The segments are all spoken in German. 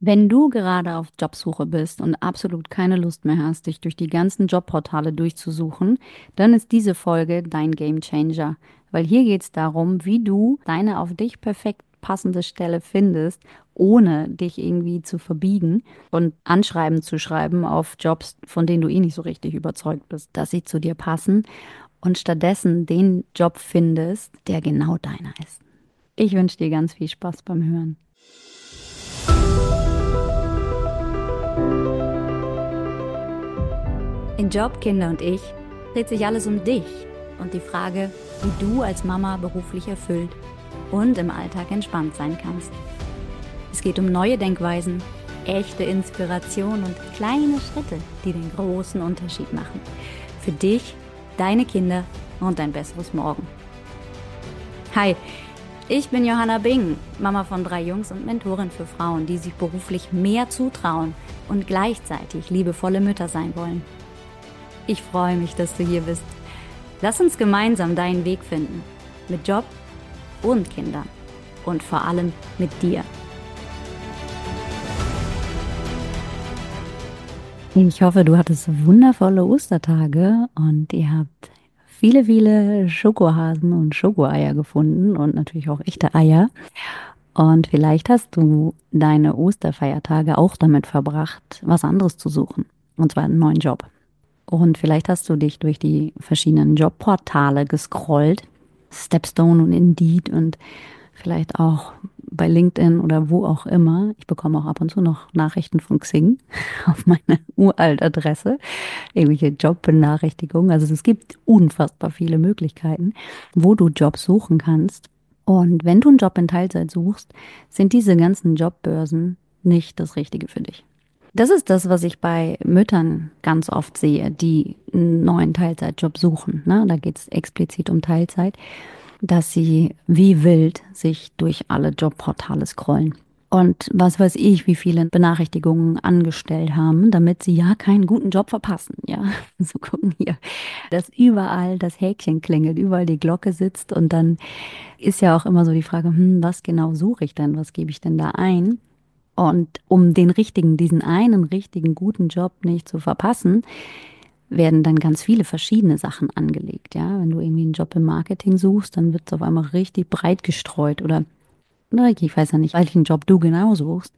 Wenn du gerade auf Jobsuche bist und absolut keine Lust mehr hast, dich durch die ganzen Jobportale durchzusuchen, dann ist diese Folge dein Game Changer. Weil hier geht es darum, wie du deine auf dich perfekt passende Stelle findest, ohne dich irgendwie zu verbiegen und Anschreiben zu schreiben auf Jobs, von denen du eh nicht so richtig überzeugt bist, dass sie zu dir passen und stattdessen den Job findest, der genau deiner ist. Ich wünsche dir ganz viel Spaß beim Hören. In Job, Kinder und ich dreht sich alles um dich und die Frage, wie du als Mama beruflich erfüllt und im Alltag entspannt sein kannst. Es geht um neue Denkweisen, echte Inspiration und kleine Schritte, die den großen Unterschied machen. Für dich, deine Kinder und dein besseres Morgen. Hi, ich bin Johanna Bing, Mama von 3 Jungs und Mentorin für Frauen, die sich beruflich mehr zutrauen und gleichzeitig liebevolle Mütter sein wollen. Ich freue mich, dass du hier bist. Lass uns gemeinsam deinen Weg finden. Mit Job und Kindern. Und vor allem mit dir. Ich hoffe, du hattest wundervolle Ostertage und ihr habt viele, viele Schokohasen und Schokoeier gefunden und natürlich auch echte Eier. Und vielleicht hast du deine Osterfeiertage auch damit verbracht, was anderes zu suchen. Und zwar einen neuen Job. Und vielleicht hast du dich durch die verschiedenen Jobportale gescrollt, Stepstone und Indeed und vielleicht auch bei LinkedIn oder wo auch immer. Ich bekomme auch ab und zu noch Nachrichten von Xing auf meine uralte Adresse, irgendwelche Jobbenachrichtigungen. Also es gibt unfassbar viele Möglichkeiten, wo du Jobs suchen kannst. Und wenn du einen Job in Teilzeit suchst, sind diese ganzen Jobbörsen nicht das Richtige für dich. Das ist das, was ich bei Müttern ganz oft sehe, die einen neuen Teilzeitjob suchen. Ne? Da geht es explizit um Teilzeit, dass sie wie wild sich durch alle Jobportale scrollen. Und was weiß ich, wie viele Benachrichtigungen angestellt haben, damit sie ja keinen guten Job verpassen. Ja, so gucken hier, dass überall das Häkchen klingelt, überall die Glocke sitzt und dann ist ja auch immer so die Frage, was genau suche ich denn, was gebe ich denn da ein? Und um den richtigen, diesen einen richtigen guten Job nicht zu verpassen, werden dann ganz viele verschiedene Sachen angelegt. Ja, wenn du irgendwie einen Job im Marketing suchst, dann wird es auf einmal richtig breit gestreut oder ich weiß ja nicht, welchen Job du genau suchst,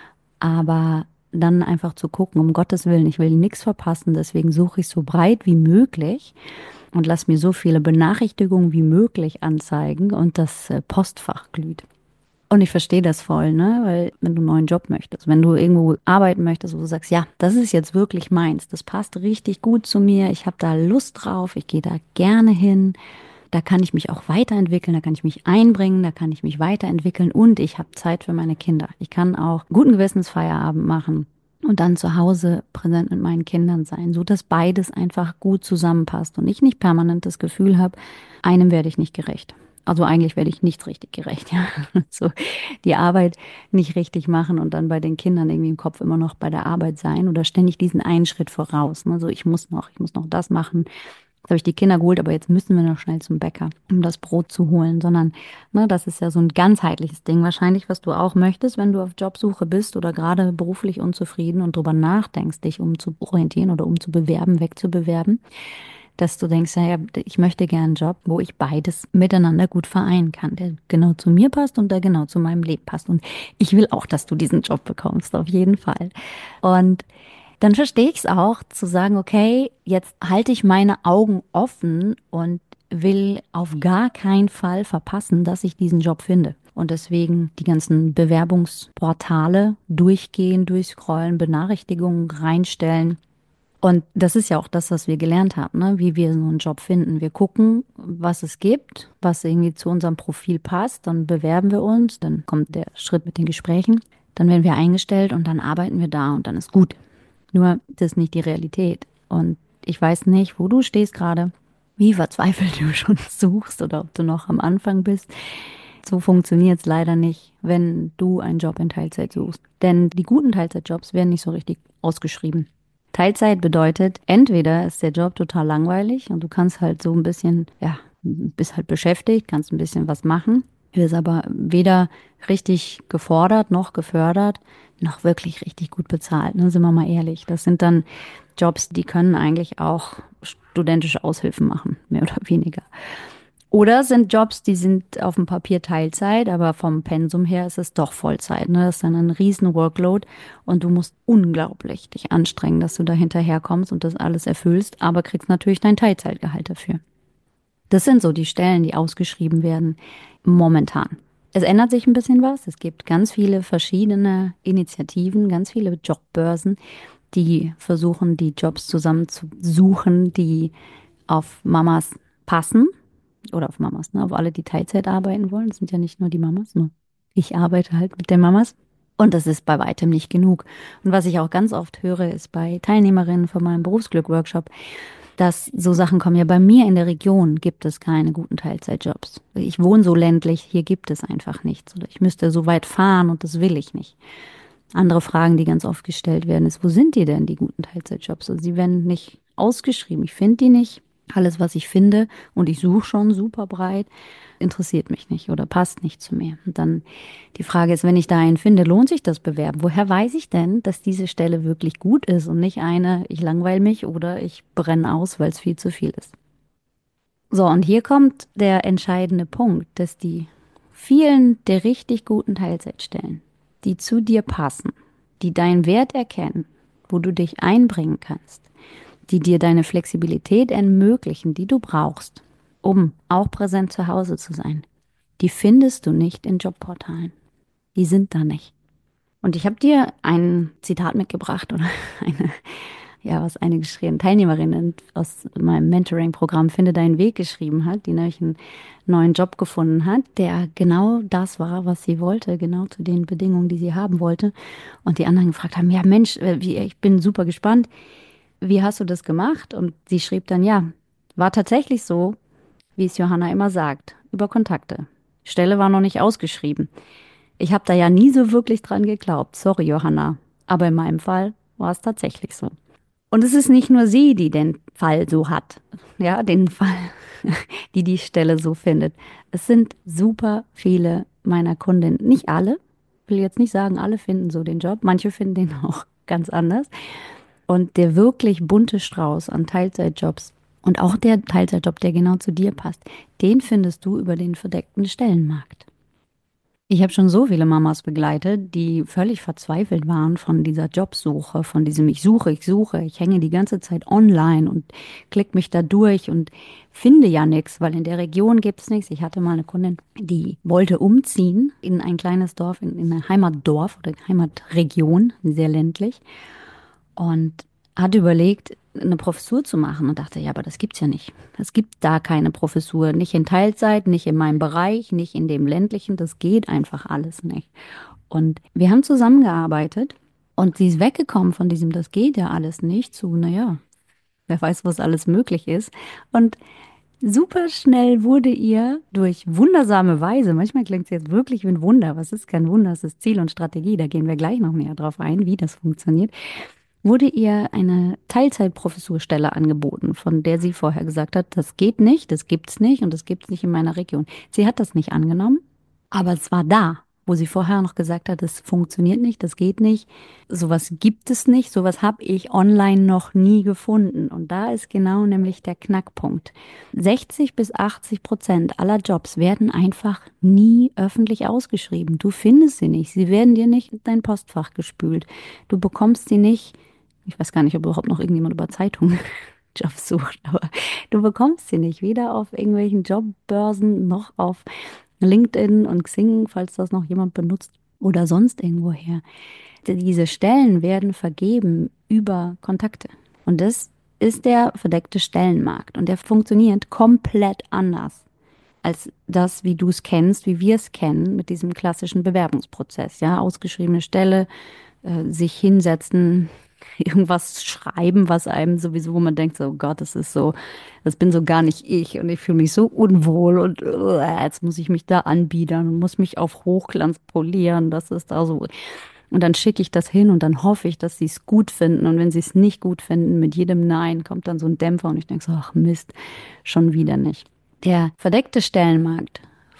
aber dann einfach zu gucken, um Gottes Willen, ich will nichts verpassen, deswegen suche ich so breit wie möglich und lass mir so viele Benachrichtigungen wie möglich anzeigen und das Postfach glüht. Und ich verstehe das voll, ne? Weil wenn du einen neuen Job möchtest, wenn du irgendwo arbeiten möchtest, wo du sagst, ja, das ist jetzt wirklich meins, das passt richtig gut zu mir, ich habe da Lust drauf, ich gehe da gerne hin, da kann ich mich auch weiterentwickeln, da kann ich mich einbringen, da kann ich mich weiterentwickeln und ich habe Zeit für meine Kinder. Ich kann auch guten Gewissens Feierabend machen und dann zu Hause präsent mit meinen Kindern sein, so dass beides einfach gut zusammenpasst und ich nicht permanent das Gefühl habe, einem werde ich nicht gerecht. Also eigentlich werde ich nichts richtig gerecht, ja. So die Arbeit nicht richtig machen und dann bei den Kindern irgendwie im Kopf immer noch bei der Arbeit sein oder ständig diesen einen Schritt voraus. Ne? So ich muss noch das machen. Jetzt habe ich die Kinder geholt, aber jetzt müssen wir noch schnell zum Bäcker, um das Brot zu holen, sondern ne, das ist ja so ein ganzheitliches Ding wahrscheinlich, was du auch möchtest, wenn du auf Jobsuche bist oder gerade beruflich unzufrieden und drüber nachdenkst, dich umzuorientieren oder umzubewerben, wegzubewerben, dass du denkst, ja, ich möchte gerne einen Job, wo ich beides miteinander gut vereinen kann, der genau zu mir passt und der genau zu meinem Leben passt. Und ich will auch, dass du diesen Job bekommst, auf jeden Fall. Und dann verstehe ich es auch, zu sagen, okay, jetzt halte ich meine Augen offen und will auf gar keinen Fall verpassen, dass ich diesen Job finde. Und deswegen die ganzen Bewerbungsportale durchgehen, durchscrollen, Benachrichtigungen reinstellen. Und das ist ja auch das, was wir gelernt haben, ne? Wie wir so einen Job finden. Wir gucken, was es gibt, was irgendwie zu unserem Profil passt. Dann bewerben wir uns, dann kommt der Schritt mit den Gesprächen. Dann werden wir eingestellt und dann arbeiten wir da und dann ist gut. Nur das ist nicht die Realität. Und ich weiß nicht, wo du stehst gerade, wie verzweifelt du schon suchst oder ob du noch am Anfang bist. So funktioniert es leider nicht, wenn du einen Job in Teilzeit suchst. Denn die guten Teilzeitjobs werden nicht so richtig ausgeschrieben. Teilzeit bedeutet, entweder ist der Job total langweilig und du kannst halt so ein bisschen, ja, bist halt beschäftigt, kannst ein bisschen was machen. ist aber weder richtig gefordert noch gefördert, noch wirklich richtig gut bezahlt, ne? Sind wir mal ehrlich. Das sind dann Jobs, die können eigentlich auch studentische Aushilfen machen, mehr oder weniger. Oder sind Jobs, die sind auf dem Papier Teilzeit, aber vom Pensum her ist es doch Vollzeit. Ne? Das ist dann ein riesen Workload und du musst unglaublich dich anstrengen, dass du da hinterherkommst und das alles erfüllst, aber kriegst natürlich dein Teilzeitgehalt dafür. Das sind so die Stellen, die ausgeschrieben werden momentan. Es ändert sich ein bisschen was. Es gibt ganz viele verschiedene Initiativen, ganz viele Jobbörsen, die versuchen, die Jobs zusammenzusuchen, die auf Mamas passen oder auf Mamas, ne? Auf alle, die Teilzeit arbeiten wollen. Das sind ja nicht nur die Mamas, nur ich arbeite halt mit den Mamas. Und das ist bei weitem nicht genug. Und was ich auch ganz oft höre, ist bei Teilnehmerinnen von meinem Berufsglück-Workshop, dass so Sachen kommen. Ja, bei mir in der Region gibt es keine guten Teilzeitjobs. Ich wohne so ländlich, hier gibt es einfach nichts. Oder ich müsste so weit fahren und das will ich nicht. Andere Fragen, die ganz oft gestellt werden, ist, wo sind die denn, die guten Teilzeitjobs? Also sie werden nicht ausgeschrieben. Ich finde die nicht. Alles, was ich finde, und ich suche schon super breit, interessiert mich nicht oder passt nicht zu mir. Und dann die Frage ist, wenn ich da einen finde, lohnt sich das Bewerben? Woher weiß ich denn, dass diese Stelle wirklich gut ist und nicht eine, ich langweile mich oder ich brenne aus, weil es viel zu viel ist? So, und hier kommt der entscheidende Punkt, dass die vielen der richtig guten Teilzeitstellen, die zu dir passen, die deinen Wert erkennen, wo du dich einbringen kannst, die dir deine Flexibilität ermöglichen, die du brauchst, um auch präsent zu Hause zu sein, die findest du nicht in Jobportalen. Die sind da nicht. Und ich habe dir ein Zitat mitgebracht oder eine, ja, was eine geschrieben, Teilnehmerin aus meinem Mentoring-Programm Finde deinen Weg geschrieben hat, die nämlich einen neuen Job gefunden hat, der genau das war, was sie wollte, genau zu den Bedingungen, die sie haben wollte. Und die anderen gefragt haben, ja Mensch, ich bin super gespannt, wie hast du das gemacht? Und sie schrieb dann, ja, war tatsächlich so, wie es Johanna immer sagt, über Kontakte. Stelle war noch nicht ausgeschrieben. Ich habe da ja nie so wirklich dran geglaubt. Sorry, Johanna. Aber in meinem Fall war es tatsächlich so. Und es ist nicht nur sie, die den Fall so hat. Ja, den Fall, die die Stelle so findet. Es sind super viele meiner Kundinnen. Nicht alle. Will jetzt nicht sagen, alle finden so den Job. Manche finden den auch ganz anders. Und der wirklich bunte Strauß an Teilzeitjobs und auch der Teilzeitjob, der genau zu dir passt, den findest du über den verdeckten Stellenmarkt. Ich habe schon so viele Mamas begleitet, die völlig verzweifelt waren von dieser Jobsuche, von diesem ich hänge die ganze Zeit online und klick mich da durch und finde ja nichts, weil in der Region gibt's nichts. Ich hatte mal eine Kundin, die wollte umziehen in ein kleines Dorf, in ein Heimatdorf oder Heimatregion, sehr ländlich und hatte überlegt, eine Professur zu machen und dachte, ja, aber das gibt's ja nicht. Es gibt da keine Professur, nicht in Teilzeit, nicht in meinem Bereich, nicht in dem ländlichen, das geht einfach alles nicht. Und wir haben zusammengearbeitet und sie ist weggekommen von diesem, das geht ja alles nicht, zu, naja, wer weiß, was alles möglich ist. Und super schnell wurde ihr durch wundersame Weise, manchmal klingt es jetzt wirklich wie ein Wunder, aber es ist kein Wunder, es ist Ziel und Strategie, da gehen wir gleich noch näher drauf ein, wie das funktioniert, wurde ihr eine Teilzeitprofessurstelle angeboten, von der sie vorher gesagt hat, das geht nicht, das gibt's nicht und das gibt's nicht in meiner Region. Sie hat das nicht angenommen, aber es war da, wo sie vorher noch gesagt hat, das funktioniert nicht, das geht nicht, sowas gibt es nicht, sowas habe ich online noch nie gefunden. Und da ist genau nämlich der Knackpunkt. 60% bis 80% aller Jobs werden einfach nie öffentlich ausgeschrieben. Du findest sie nicht. Sie werden dir nicht in dein Postfach gespült. Du bekommst sie nicht. Ich weiß gar nicht, ob überhaupt noch irgendjemand über Zeitungen Jobs sucht, aber du bekommst sie nicht. Weder auf irgendwelchen Jobbörsen noch auf LinkedIn und Xing, falls das noch jemand benutzt, oder sonst irgendwoher. Diese Stellen werden vergeben über Kontakte. Und das ist der verdeckte Stellenmarkt. Und der funktioniert komplett anders als das, wie du es kennst, wie wir es kennen, mit diesem klassischen Bewerbungsprozess. Ja, ausgeschriebene Stelle, sich hinsetzen, irgendwas schreiben, was einem sowieso, wo man denkt, so, oh Gott, das ist so, das bin so gar nicht ich und ich fühle mich so unwohl und jetzt muss ich mich da anbiedern und muss mich auf Hochglanz polieren, das ist da so. Und dann schicke ich das hin und dann hoffe ich, dass sie es gut finden. Und wenn sie es nicht gut finden, mit jedem Nein kommt dann so ein Dämpfer und ich denke so, ach Mist, schon wieder nicht. Der verdeckte Stellenmarkt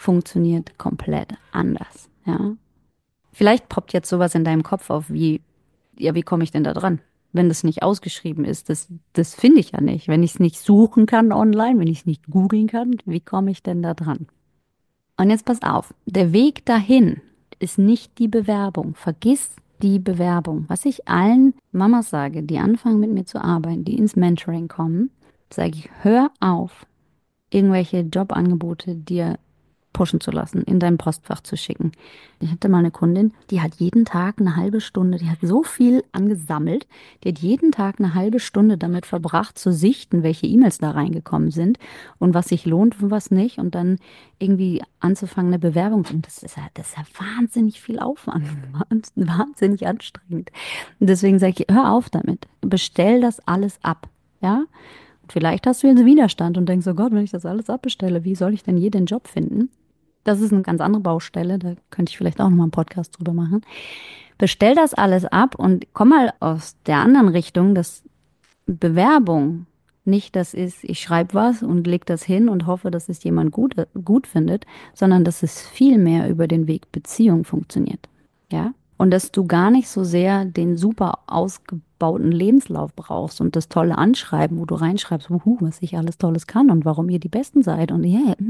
funktioniert komplett anders, ja. Vielleicht poppt jetzt sowas in deinem Kopf auf wie, ja, wie komme ich denn da dran? Wenn das nicht ausgeschrieben ist, das finde ich ja nicht. Wenn ich es nicht suchen kann online, wenn ich es nicht googeln kann, wie komme ich denn da dran? Und jetzt passt auf, der Weg dahin ist nicht die Bewerbung. Vergiss die Bewerbung. Was ich allen Mamas sage, die anfangen mit mir zu arbeiten, die ins Mentoring kommen, sage ich, hör auf, irgendwelche Jobangebote dir pushen zu lassen, in dein Postfach zu schicken. Ich hatte mal eine Kundin, die hat jeden Tag eine halbe Stunde, die hat so viel angesammelt, die hat jeden Tag eine halbe Stunde damit verbracht, zu sichten, welche E-Mails da reingekommen sind und was sich lohnt und was nicht und dann irgendwie anzufangen, eine Bewerbung zu. Und das ist ja wahnsinnig viel Aufwand, wahnsinnig anstrengend. Und deswegen sage ich, hör auf damit, bestell das alles ab, ja? Und vielleicht hast du jetzt Widerstand und denkst, oh Gott, wenn ich das alles abbestelle, wie soll ich denn je den Job finden? Das ist eine ganz andere Baustelle, da könnte ich vielleicht auch nochmal einen Podcast drüber machen. Bestell das alles ab und komm mal aus der anderen Richtung, dass Bewerbung nicht das ist, ich schreibe was und leg das hin und hoffe, dass es jemand gut findet, sondern dass es viel mehr über den Weg Beziehung funktioniert. Ja? Und dass du gar nicht so sehr den super ausgebauten Lebenslauf brauchst und das tolle Anschreiben, wo du reinschreibst, was ich alles Tolles kann und warum ihr die Besten seid und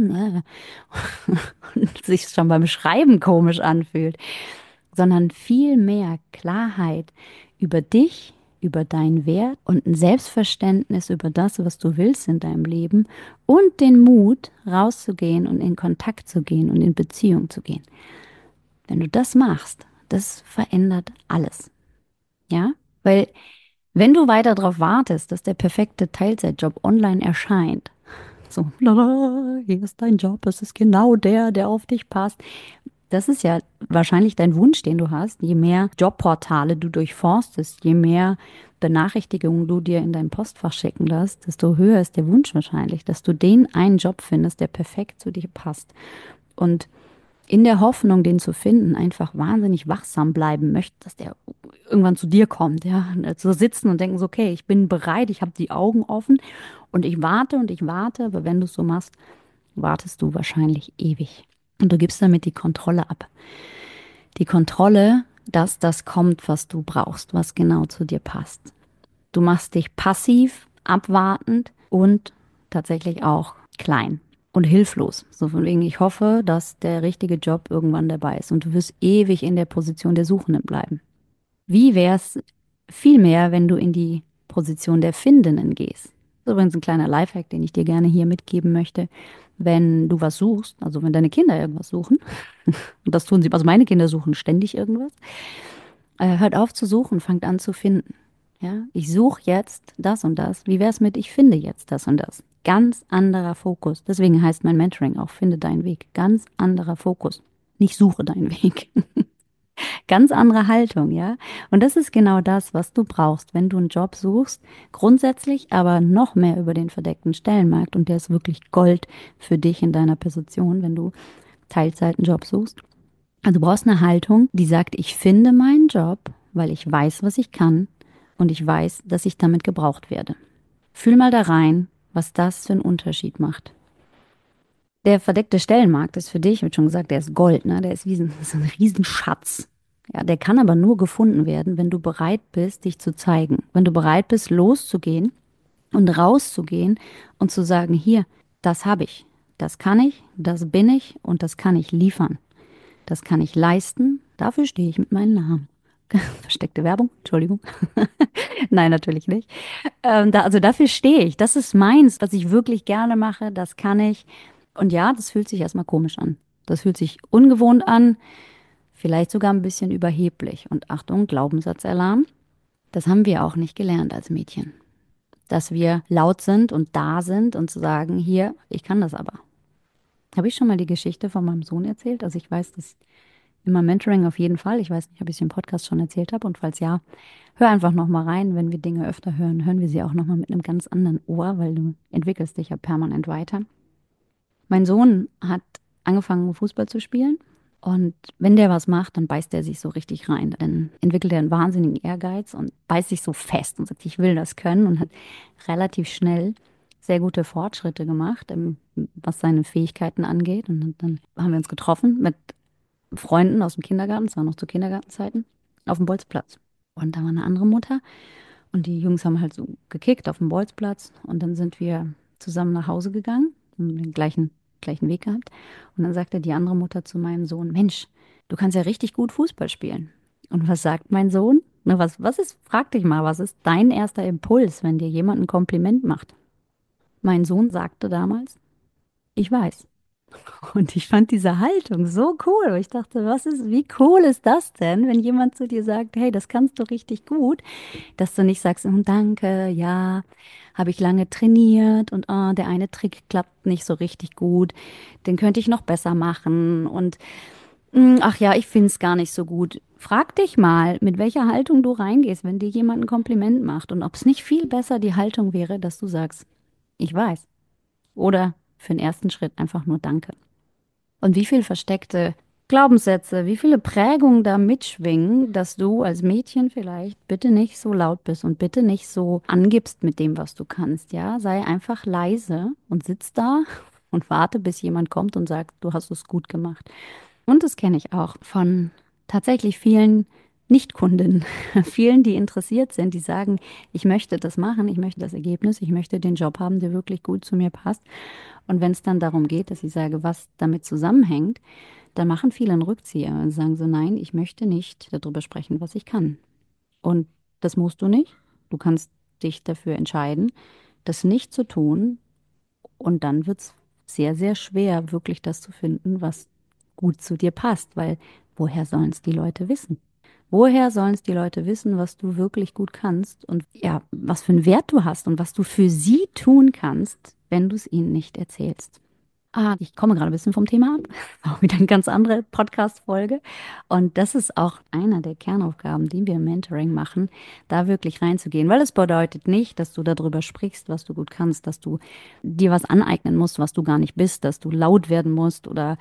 und sich schon beim Schreiben komisch anfühlt, sondern viel mehr Klarheit über dich, über deinen Wert und ein Selbstverständnis über das, was du willst in deinem Leben und den Mut, rauszugehen und in Kontakt zu gehen und in Beziehung zu gehen. Wenn du das machst, das verändert alles. Ja? Weil wenn du weiter darauf wartest, dass der perfekte Teilzeitjob online erscheint, so, lala, hier ist dein Job, es ist genau der, der auf dich passt. Das ist ja wahrscheinlich dein Wunsch, den du hast. Je mehr Jobportale du durchforstest, je mehr Benachrichtigungen du dir in dein Postfach schicken lässt, desto höher ist der Wunsch wahrscheinlich, dass du den einen Job findest, der perfekt zu dir passt. Und in der Hoffnung, den zu finden, einfach wahnsinnig wachsam bleiben möchtest, dass der irgendwann zu dir kommt, ja, zu sitzen und denken so, okay, ich bin bereit, ich habe die Augen offen und ich warte, aber wenn du es so machst, wartest du wahrscheinlich ewig. Und du gibst damit die Kontrolle ab. Die Kontrolle, dass das kommt, was du brauchst, was genau zu dir passt. Du machst dich passiv, abwartend und tatsächlich auch klein und hilflos. So von wegen, ich hoffe, dass der richtige Job irgendwann dabei ist und du wirst ewig in der Position der Suchenden bleiben. Wie wär's vielmehr, wenn du in die Position der Findenden gehst? Das ist übrigens ein kleiner Lifehack, den ich dir gerne hier mitgeben möchte. Wenn du was suchst, also wenn deine Kinder irgendwas suchen, und das tun sie, also meine Kinder suchen ständig irgendwas, hört auf zu suchen, fangt an zu finden. Ja, ich suche jetzt das und das. Wie wär's mit, ich finde jetzt das und das? Ganz anderer Fokus. Deswegen heißt mein Mentoring auch, finde deinen Weg. Ganz anderer Fokus. Nicht suche deinen Weg. Ganz andere Haltung, ja. Und das ist genau das, was du brauchst, wenn du einen Job suchst. Grundsätzlich aber noch mehr über den verdeckten Stellenmarkt. Und der ist wirklich Gold für dich in deiner Position, wenn du Teilzeit einen Job suchst. Also du brauchst eine Haltung, die sagt, ich finde meinen Job, weil ich weiß, was ich kann und ich weiß, dass ich damit gebraucht werde. Fühl mal da rein, was das für einen Unterschied macht. Der verdeckte Stellenmarkt ist für dich, wie schon gesagt, der ist Gold, ne? Der ist wie so ein Riesenschatz. Ja, der kann aber nur gefunden werden, wenn du bereit bist, dich zu zeigen. Wenn du bereit bist, loszugehen und rauszugehen und zu sagen, hier, das habe ich, das kann ich, das bin ich und das kann ich liefern. Das kann ich leisten. Dafür stehe ich mit meinem Namen. Versteckte Werbung, Entschuldigung. Nein, natürlich nicht. Also dafür stehe ich. Das ist meins, was ich wirklich gerne mache. Das kann ich. Und ja, das fühlt sich erstmal komisch an. Das fühlt sich ungewohnt an, vielleicht sogar ein bisschen überheblich. Und Achtung, Glaubenssatzalarm. Das haben wir auch nicht gelernt als Mädchen. Dass wir laut sind und da sind und zu sagen, hier, ich kann das aber. Habe ich schon mal die Geschichte von meinem Sohn erzählt? Also ich weiß, dass immer Mentoring auf jeden Fall. Ich weiß nicht, ob ich es im Podcast schon erzählt habe. Und falls ja, hör einfach nochmal rein. Wenn wir Dinge öfter hören, hören wir sie auch nochmal mit einem ganz anderen Ohr, weil du entwickelst dich ja permanent weiter. Mein Sohn hat angefangen, Fußball zu spielen. Und wenn der was macht, dann beißt er sich so richtig rein. Dann entwickelt er einen wahnsinnigen Ehrgeiz und beißt sich so fest und sagt, ich will das können und hat relativ schnell sehr gute Fortschritte gemacht, was seine Fähigkeiten angeht. Und dann haben wir uns getroffen mit Freunden aus dem Kindergarten, es war noch zu Kindergartenzeiten, auf dem Bolzplatz. Und da war eine andere Mutter und die Jungs haben halt so gekickt auf dem Bolzplatz und dann sind wir zusammen nach Hause gegangen, haben den gleichen Weg gehabt. Und dann sagte die andere Mutter zu meinem Sohn, Mensch, du kannst ja richtig gut Fußball spielen. Und was sagt mein Sohn? Na, was ist, frag dich mal, was ist dein erster Impuls, wenn dir jemand ein Kompliment macht? Mein Sohn sagte damals, ich weiß. Und ich fand diese Haltung so cool. Ich dachte, wie cool ist das denn, wenn jemand zu dir sagt, hey, das kannst du richtig gut, dass du nicht sagst, danke, ja, habe ich lange trainiert und der eine Trick klappt nicht so richtig gut, den könnte ich noch besser machen und ach ja, ich finde es gar nicht so gut. Frag dich mal, mit welcher Haltung du reingehst, wenn dir jemand ein Kompliment macht und ob es nicht viel besser die Haltung wäre, dass du sagst, ich weiß. Oder für den ersten Schritt einfach nur Danke. Und wie viel versteckte Glaubenssätze, wie viele Prägungen da mitschwingen, dass du als Mädchen vielleicht bitte nicht so laut bist und bitte nicht so angibst mit dem, was du kannst, ja? Sei einfach leise und sitz da und warte, bis jemand kommt und sagt, du hast es gut gemacht. Und das kenne ich auch von tatsächlich vielen Nichtkundinnen, vielen, die interessiert sind, die sagen, ich möchte das machen, ich möchte das Ergebnis, ich möchte den Job haben, der wirklich gut zu mir passt. Und wenn es dann darum geht, dass ich sage, was damit zusammenhängt, dann machen viele einen Rückzieher und sagen so, nein, ich möchte nicht darüber sprechen, was ich kann. Und das musst du nicht. Du kannst dich dafür entscheiden, das nicht zu tun. Und dann wird es sehr, sehr schwer, wirklich das zu finden, was gut zu dir passt, weil woher sollen es die Leute wissen? Woher sollen es die Leute wissen, was du wirklich gut kannst und ja, was für einen Wert du hast und was du für sie tun kannst, wenn du es ihnen nicht erzählst? Ah, ich komme gerade ein bisschen vom Thema ab. Auch wieder eine ganz andere Podcast-Folge. Und das ist auch einer der Kernaufgaben, die wir im Mentoring machen, da wirklich reinzugehen. Weil es bedeutet nicht, dass du darüber sprichst, was du gut kannst, dass du dir was aneignen musst, was du gar nicht bist, dass du laut werden musst oder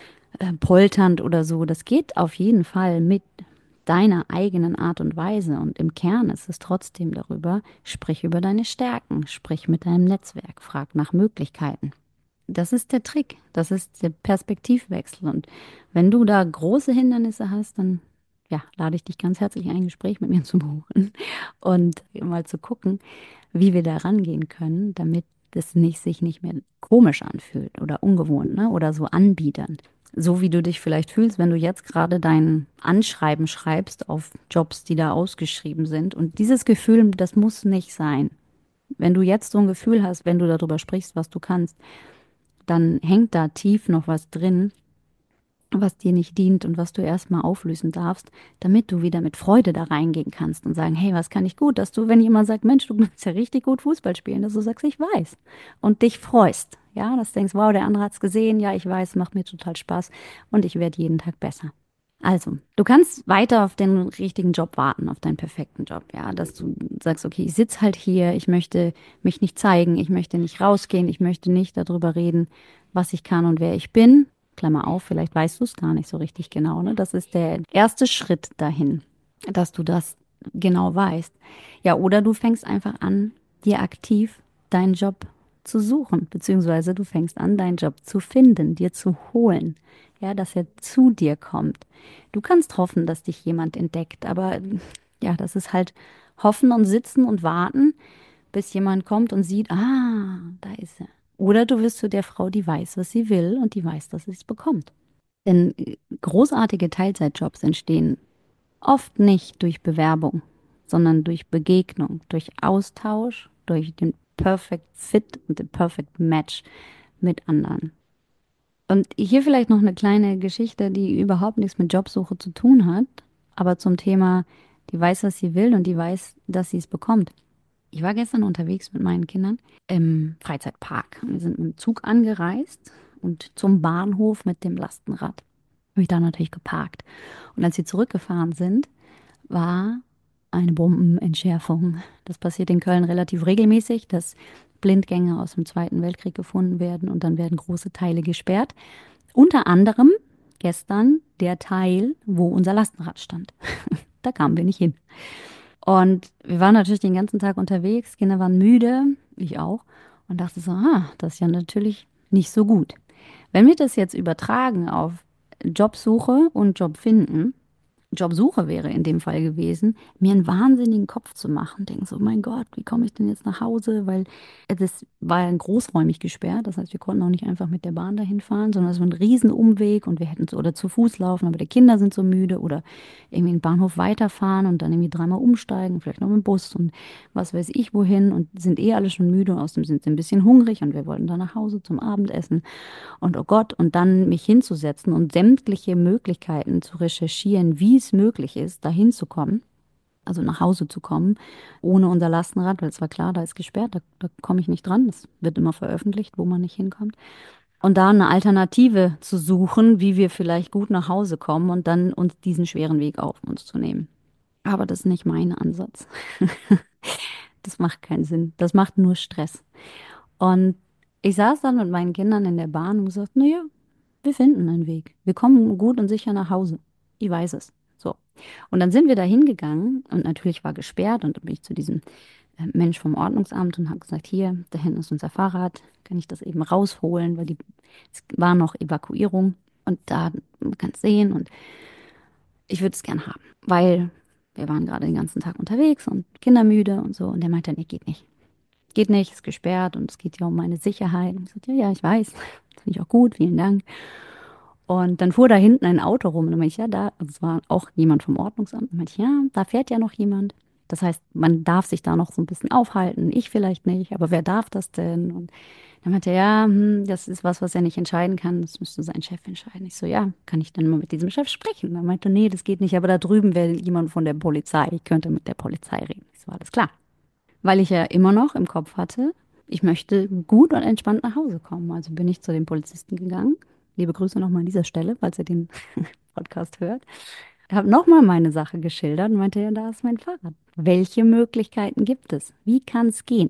polternd oder so. Das geht auf jeden Fall mit deiner eigenen Art und Weise. Und im Kern ist es trotzdem darüber, sprich über deine Stärken, sprich mit deinem Netzwerk, frag nach Möglichkeiten. Das ist der Trick, das ist der Perspektivwechsel. Und wenn du da große Hindernisse hast, dann ja, lade ich dich ganz herzlich ein, Gespräch mit mir zu buchen und mal zu gucken, wie wir da rangehen können, damit es nicht, sich nicht mehr komisch anfühlt oder ungewohnt, ne? Oder so anbiedernd. So wie du dich vielleicht fühlst, wenn du jetzt gerade dein Anschreiben schreibst auf Jobs, die da ausgeschrieben sind. Und dieses Gefühl, das muss nicht sein. Wenn du jetzt so ein Gefühl hast, wenn du darüber sprichst, was du kannst, dann hängt da tief noch was drin, was dir nicht dient und was du erstmal auflösen darfst, damit du wieder mit Freude da reingehen kannst und sagen, hey, was kann ich gut? Dass du, wenn jemand sagt, Mensch, du kannst ja richtig gut Fußball spielen, dass du sagst, ich weiß und dich freust. Ja, dass du denkst, wow, der andere hat es gesehen, ja, ich weiß, macht mir total Spaß und ich werde jeden Tag besser. Also, du kannst weiter auf den richtigen Job warten, auf deinen perfekten Job, ja, dass du sagst, okay, ich sitze halt hier, ich möchte mich nicht zeigen, ich möchte nicht rausgehen, ich möchte nicht darüber reden, was ich kann und wer ich bin. Klammer auf, vielleicht weißt du es gar nicht so richtig genau, ne? Das ist der erste Schritt dahin, dass du das genau weißt. Ja, oder du fängst einfach an, dir aktiv deinen Job zu suchen, beziehungsweise du fängst an, deinen Job zu finden, dir zu holen, ja, dass er zu dir kommt. Du kannst hoffen, dass dich jemand entdeckt, aber ja, das ist halt hoffen und sitzen und warten, bis jemand kommt und sieht, ah, da ist er. Oder du wirst zu der Frau, die weiß, was sie will und die weiß, dass sie es bekommt. Denn großartige Teilzeitjobs entstehen oft nicht durch Bewerbung, sondern durch Begegnung, durch Austausch, durch den Perfect Fit und den Perfect Match mit anderen. Und hier vielleicht noch eine kleine Geschichte, die überhaupt nichts mit Jobsuche zu tun hat, aber zum Thema, die weiß, was sie will und die weiß, dass sie es bekommt. Ich war gestern unterwegs mit meinen Kindern im Freizeitpark. Wir sind mit dem Zug angereist und zum Bahnhof mit dem Lastenrad. Habe ich da natürlich geparkt. Und als sie zurückgefahren sind, war eine Bombenentschärfung. Das passiert in Köln relativ regelmäßig, dass Blindgänger aus dem Zweiten Weltkrieg gefunden werden und dann werden große Teile gesperrt. Unter anderem gestern der Teil, wo unser Lastenrad stand. Da kamen wir nicht hin. Und wir waren natürlich den ganzen Tag unterwegs, Kinder waren müde, ich auch. Und dachte so, das ist ja natürlich nicht so gut. Wenn wir das jetzt übertragen auf Jobsuche und Job finden, Jobsuche wäre in dem Fall gewesen, mir einen wahnsinnigen Kopf zu machen. Denken so, oh mein Gott, wie komme ich denn jetzt nach Hause? Weil das war ja großräumig gesperrt. Das heißt, wir konnten auch nicht einfach mit der Bahn dahin fahren, sondern es war ein Riesenumweg und wir hätten so oder zu Fuß laufen, aber die Kinder sind so müde oder irgendwie den Bahnhof weiterfahren und dann irgendwie dreimal umsteigen, vielleicht noch mit dem Bus und was weiß ich wohin und sind alle schon müde und außerdem sind sie ein bisschen hungrig und wir wollten dann nach Hause zum Abendessen. Und oh Gott, und dann mich hinzusetzen und sämtliche Möglichkeiten zu recherchieren, wie es möglich ist, da hinzukommen, also nach Hause zu kommen, ohne unser Lastenrad, weil es war klar, da ist gesperrt, da komme ich nicht dran. Das wird immer veröffentlicht, wo man nicht hinkommt. Und da eine Alternative zu suchen, wie wir vielleicht gut nach Hause kommen und dann uns diesen schweren Weg auf uns zu nehmen. Aber das ist nicht mein Ansatz. Das macht keinen Sinn. Das macht nur Stress. Und ich saß dann mit meinen Kindern in der Bahn und gesagt, naja, wir finden einen Weg. Wir kommen gut und sicher nach Hause. Ich weiß es. So. Und dann sind wir da hingegangen und natürlich war gesperrt und dann bin ich zu diesem Mensch vom Ordnungsamt und habe gesagt, hier, da hinten ist unser Fahrrad, kann ich das eben rausholen, weil es war noch Evakuierung und da man kann es sehen und ich würde es gern haben, weil wir waren gerade den ganzen Tag unterwegs und kindermüde und so und der meinte, nee, geht nicht. Geht nicht, ist gesperrt und es geht ja um meine Sicherheit. Und ich sagte, ja, ja, ich weiß. Das finde ich auch gut, vielen Dank. Und dann fuhr da hinten ein Auto rum. Und dann meinte ich, ja, also es war auch jemand vom Ordnungsamt. Und meinte ich, ja, da fährt ja noch jemand. Das heißt, man darf sich da noch so ein bisschen aufhalten. Ich vielleicht nicht, aber wer darf das denn? Und dann meinte er, ja, das ist was, was er nicht entscheiden kann. Das müsste sein Chef entscheiden. Ich so, ja, kann ich dann mal mit diesem Chef sprechen? Dann meinte er, nee, das geht nicht. Aber da drüben wäre jemand von der Polizei. Ich könnte mit der Polizei reden. Ich so, alles klar. Weil ich ja immer noch im Kopf hatte, ich möchte gut und entspannt nach Hause kommen. Also bin ich zu dem Polizisten gegangen. Liebe Grüße nochmal an dieser Stelle, falls er den Podcast hört. Ich habe nochmal meine Sache geschildert und meinte, ja, da ist mein Fahrrad. Welche Möglichkeiten gibt es? Wie kann es gehen?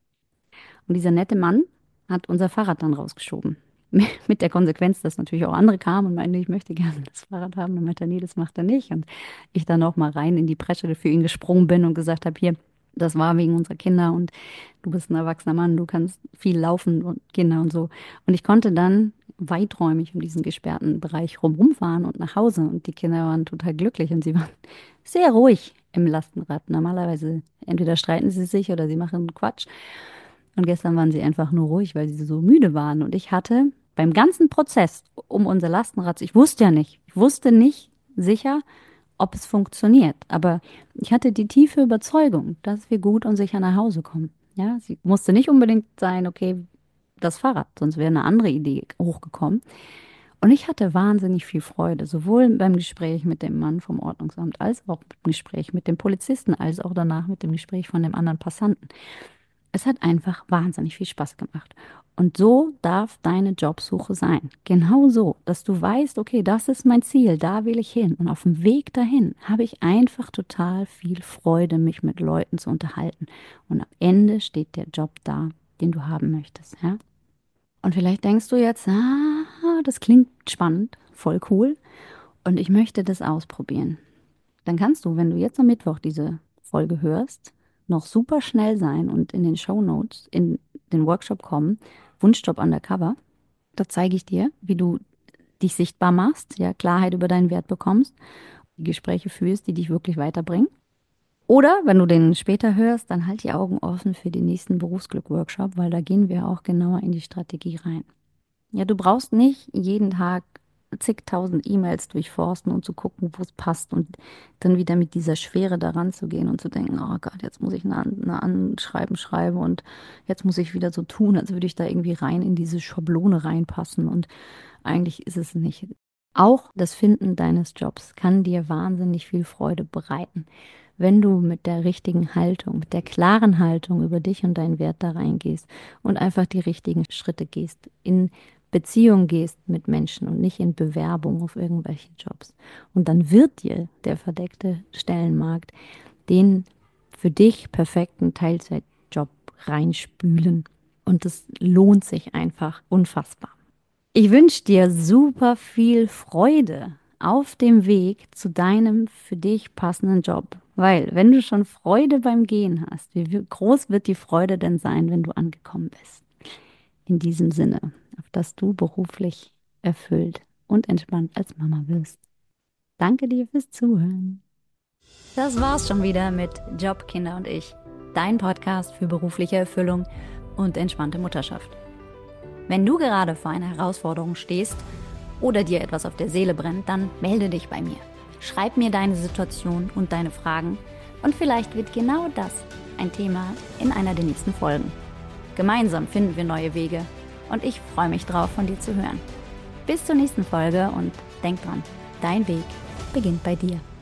Und dieser nette Mann hat unser Fahrrad dann rausgeschoben. Mit der Konsequenz, dass natürlich auch andere kamen und meinten, ich möchte gerne das Fahrrad haben. Und meinte, nee, das macht er nicht. Und ich dann auch mal rein in die Bresche für ihn gesprungen bin und gesagt habe, hier, das war wegen unserer Kinder und du bist ein erwachsener Mann, du kannst viel laufen und Kinder und so. Und ich konnte dann weiträumig um diesen gesperrten Bereich rumfahren und nach Hause. Und die Kinder waren total glücklich und sie waren sehr ruhig im Lastenrad. Normalerweise entweder streiten sie sich oder sie machen Quatsch. Und gestern waren sie einfach nur ruhig, weil sie so müde waren. Und ich hatte beim ganzen Prozess um unser Lastenrad, ich wusste nicht sicher, ob es funktioniert. Aber ich hatte die tiefe Überzeugung, dass wir gut und sicher nach Hause kommen. Ja, sie musste nicht unbedingt sein, okay, das Fahrrad, sonst wäre eine andere Idee hochgekommen. Und ich hatte wahnsinnig viel Freude, sowohl beim Gespräch mit dem Mann vom Ordnungsamt, als auch beim Gespräch mit dem Polizisten, als auch danach mit dem Gespräch von dem anderen Passanten. Es hat einfach wahnsinnig viel Spaß gemacht. Und so darf deine Jobsuche sein. Genau so, dass du weißt, okay, das ist mein Ziel, da will ich hin. Und auf dem Weg dahin habe ich einfach total viel Freude, mich mit Leuten zu unterhalten. Und am Ende steht der Job da, den du haben möchtest, ja? Und vielleicht denkst du jetzt, das klingt spannend, voll cool. Und ich möchte das ausprobieren. Dann kannst du, wenn du jetzt am Mittwoch diese Folge hörst, noch super schnell sein und in den Shownotes in den Workshop kommen, Wunschjob Undercover. Da zeige ich dir, wie du dich sichtbar machst, ja, Klarheit über deinen Wert bekommst, die Gespräche führst, die dich wirklich weiterbringen. Oder wenn du den später hörst, dann halt die Augen offen für den nächsten Berufsglück-Workshop, weil da gehen wir auch genauer in die Strategie rein. Ja, du brauchst nicht jeden Tag zigtausend E-Mails durchforsten und zu gucken, wo es passt und dann wieder mit dieser Schwere daran zu gehen und zu denken, oh Gott, jetzt muss ich eine Anschreiben schreiben und jetzt muss ich wieder so tun, als würde ich da irgendwie rein in diese Schablone reinpassen und eigentlich ist es nicht. Auch das Finden deines Jobs kann dir wahnsinnig viel Freude bereiten, wenn du mit der richtigen Haltung, mit der klaren Haltung über dich und deinen Wert da reingehst und einfach die richtigen Schritte gehst, in Beziehung gehst mit Menschen und nicht in Bewerbung auf irgendwelche Jobs. Und dann wird dir der verdeckte Stellenmarkt den für dich perfekten Teilzeitjob reinspülen. Und das lohnt sich einfach unfassbar. Ich wünsche dir super viel Freude auf dem Weg zu deinem für dich passenden Job. Weil, wenn du schon Freude beim Gehen hast, wie groß wird die Freude denn sein, wenn du angekommen bist? In diesem Sinne, auf dass du beruflich erfüllt und entspannt als Mama wirst. Danke dir fürs Zuhören. Das war's schon wieder mit Job, Kinder und ich. Dein Podcast für berufliche Erfüllung und entspannte Mutterschaft. Wenn du gerade vor einer Herausforderung stehst oder dir etwas auf der Seele brennt, dann melde dich bei mir. Schreib mir deine Situation und deine Fragen und vielleicht wird genau das ein Thema in einer der nächsten Folgen. Gemeinsam finden wir neue Wege und ich freue mich drauf, von dir zu hören. Bis zur nächsten Folge und denk dran, dein Weg beginnt bei dir.